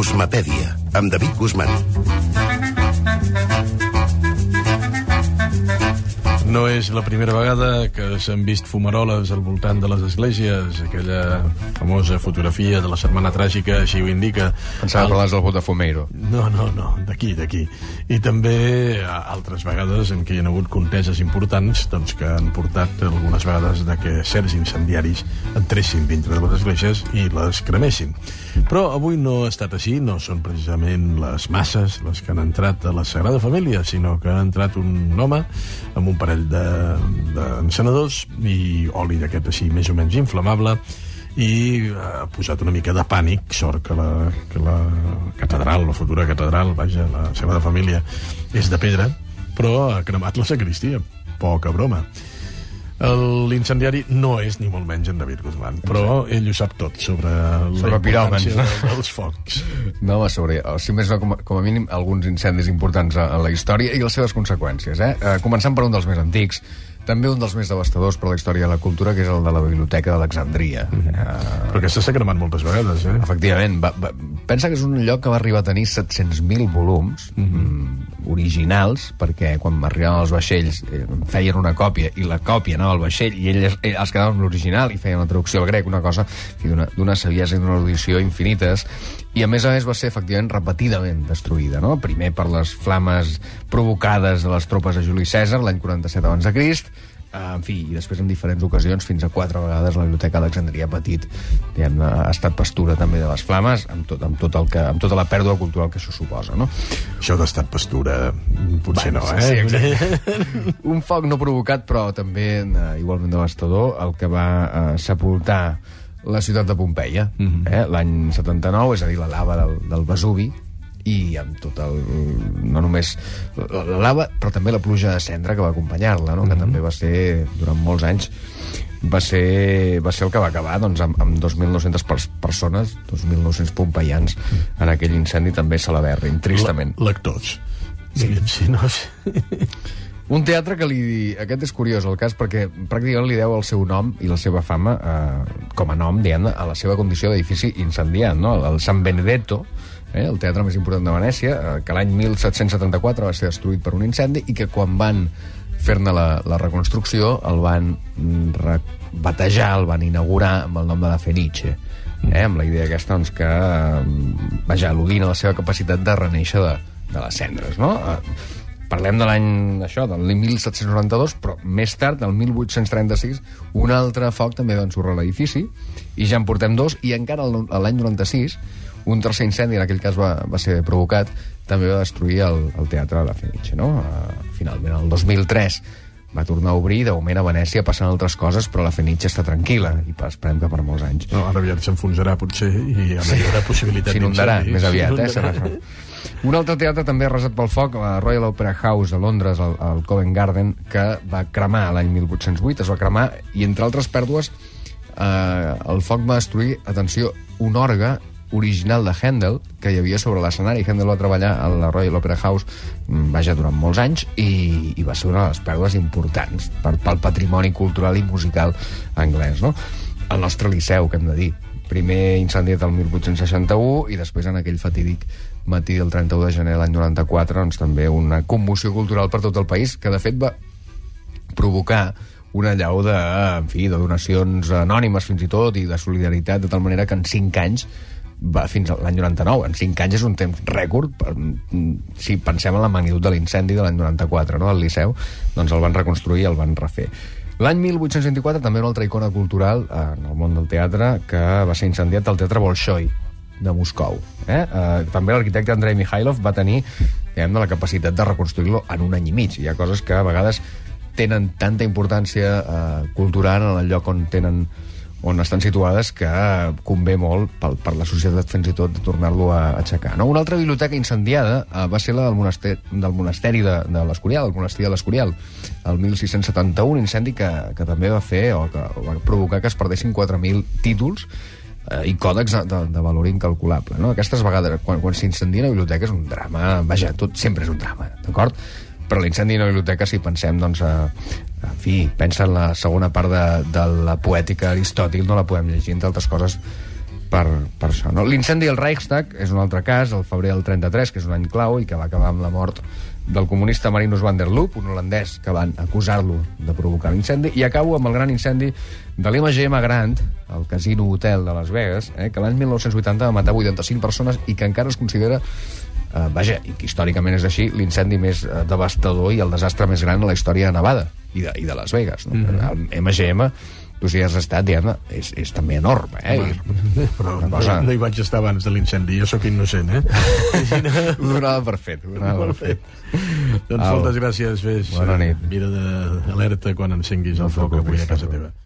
Guzmapèdia, amb David Guzmán. No és la primera vegada que s'han vist fumaroles al voltant de les esglésies. Aquella famosa fotografia de la setmana tràgica així ho indica. Pensava que parlaves del Botafumeiro. No, d'aquí. I també altres vegades en què hi ha hagut conteses importants doncs, que han portat algunes vegades de que certs incendiaris entressin dintre de les esglésies i les cremessin. Però avui no ha estat així, no són precisament les masses les que han entrat a la Sagrada Família, sinó que ha entrat un home amb un parell d'encenedors i oli d'aquest així més o menys inflamable i ha posat una mica de pànic. Sort que la catedral, la futura catedral, vaja, la Sagrada Família és de pedra, però ha cremat la sagristia. Poca broma. L'incendiari no és ni molt menys en David Guzmán, però ell ho sap tot sobre la importància dels focs. No, sobre, si més no, com a mínim, alguns incendis importants a la història i les seves conseqüències. Començant per un dels més antics, també un dels més devastadors per a la història de la cultura, que és el de la Biblioteca d'Alexandria. Però aquesta s'ha cremat moltes vegades, Efectivament. Pensa que és un lloc que va arribar a tenir 700.000 volums originals, perquè quan arribaven els vaixells feien una còpia, i la còpia anava al vaixell, i ells es quedaven amb l'original i feien la traducció al grec, una cosa d'una saviesa i d'una erudició infinites, i a més va ser efectivament repetidament destruïda, no? Primer per les flames provocades de les tropes de Juli Cèsar l'any 47 abans de Crist, en fi, i després en diferents ocasions, fins a 4 vegades la Biblioteca d'Alexandria ha patit, ha estat pastura també de les flames, amb tota la pèrdua cultural que això suposa, no? Això d'estat pastura potser no, Sí, exacte. Un foc no provocat, però també igualment devastador, el que va sepultar la ciutat de Pompeia, l'any 79, és a dir, la lava del Vesuvi, i amb tot no només la lava, però també la pluja de cendra que va acompanyar-la, no? Que també va ser, durant molts anys, va ser el que va acabar doncs, amb 2.900 persones, 2.900 pompeians en aquell incendi també celeberrin, tristament. Lectors. Sí, no sé. Un teatre que aquest és curiós, el cas, perquè pràcticament li deu el seu nom i la seva fama com a nom, diguem-ne, a la seva condició d'edifici incendiat, no? El San Benedetto, el teatre més important de Venècia, que l'any 1774 va ser destruït per un incendi i que quan van fer-ne la reconstrucció el van batejar, el van inaugurar amb el nom de la Fenice, amb la idea aquesta doncs, que al·ludint a la seva capacitat de renéixer de les cendres, no? Parlem de l'any, del 1792, però més tard, el 1836, un altre foc també va ensorrar l'edifici, i ja en portem 2, i encara l'any 96, un tercer incendi, en aquell cas va ser provocat, també va destruir el teatre de la Fenice, no? Finalment, el 2003 va tornar a obrir, de moment a Venècia passen altres coses, però la Fenice està tranquil·la, i esperem que per molts anys. No, ara aviat s'enfonsarà, potser, i hi haurà possibilitat s'inundarà, més aviat, Un altre teatre també arrasat pel foc, la Royal Opera House de Londres, al Covent Garden, que va cremar l'any 1808, es va cremar, i entre altres pèrdues, el foc va destruir, atenció, un orgue original de Handel que hi havia sobre l'escenari. Handel va treballar a la Royal Opera House durant molts anys i va ser una de les pèrdues importants pel patrimoni cultural i musical anglès, no? El nostre Liceu, que hem de dir, primer incendiat el 1861 i després en aquell fatídic matí del 31 de gener de l'any 94 doncs també una commoció cultural per tot el país, que de fet va provocar una allau de donacions anònimes fins i tot i de solidaritat, de tal manera que en 5 anys va fins a l'any 99. En 5 anys és un temps rècord si pensem en la magnitud de l'incendi de l'any 94, no? Al Liceu, doncs el van reconstruir i el van refer. L'any 1824 també una altra icona cultural en el món del teatre, que va ser incendiat al Teatre Bolshoi de Moscou. També l'arquitecte Andrei Mikhailov va tenir la capacitat de reconstruir-lo en un any i mig. Hi ha coses que a vegades tenen tanta importància cultural en el lloc on estan situades que convé molt per la societat fins i tot de tornar-lo a aixecar. Una altra biblioteca incendiada va ser la del monasteri de l'Escorial, el monestir de l'Escorial, el 1671, un incendi que també va fer o que va provocar que es perdessin 4.000 títols i còdecs de valor incalculable, no? Aquestes vegades, quan s'incendia una biblioteca és un drama, vaja, tot sempre és un drama, d'acord? Però l'incendi d'una biblioteca, si pensem, doncs, en fi, pensa en la segona part de la poètica Aristòtil, no la podem llegir, entre altres coses, per això. No? L'incendi al Reichstag és un altre cas, el febrer del 33, que és un any clau i que va acabar amb la mort del comunista Marinus van der Loop, un holandès que van acusar-lo de provocar l'incendi, i acabo amb el gran incendi de l'MGM Grand, el Casino Hotel de Las Vegas, que l'any 1980 va matar 85 persones i que encara es considera, i que històricament és així, l'incendi més devastador i el desastre més gran a la història de Nevada i de Las Vegas. No? El MGM, tu si has estat, Diana, és també enorme, Però no hi vaig estar abans de l'incendi, jo sóc innocent, Ho donava per fet, Doncs moltes gràcies, Fes. Bona nit. Mira d'alerta quan encenguis el foc avui a casa teva.